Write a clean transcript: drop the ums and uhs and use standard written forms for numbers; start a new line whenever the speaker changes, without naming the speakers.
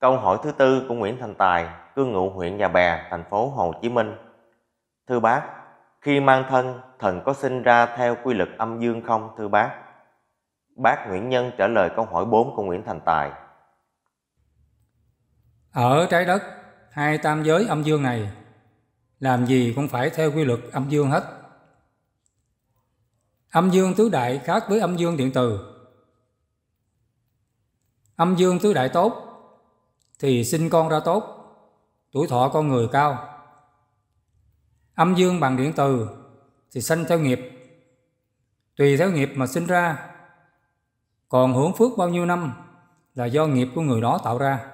Câu hỏi thứ tư của Nguyễn Thành Tài, cư ngụ huyện Nhà Bè, thành phố Hồ Chí Minh. Thưa bác, khi mang thân, thần có sinh ra theo quy luật âm dương không thưa bác? Bác Nguyễn Nhân trả lời câu hỏi 4 của Nguyễn Thành Tài.
Ở trái đất, hai tam giới âm dương này, làm gì cũng phải theo quy luật âm dương hết. Âm dương tứ đại khác với âm dương điện từ. Âm dương tứ đại tốt thì sinh con ra tốt, tuổi thọ con người cao. Âm dương bằng điện từ thì sanh theo nghiệp, tùy theo nghiệp mà sinh ra, còn hưởng phước bao nhiêu năm là do nghiệp của người đó tạo ra.